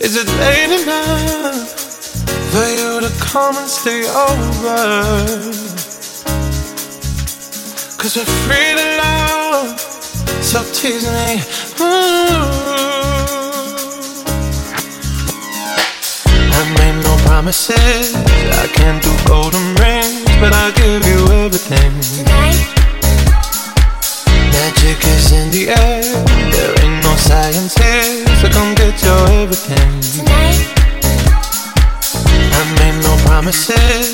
Is it late enough for you to come and stay over? 'Cause we're free to love, so tease me. I made no promises, I can't do golden rings, but I'll give you everything. Tonight? Magic is in the air, there ain't no science here, so come get your everything. Tonight? I made no promises,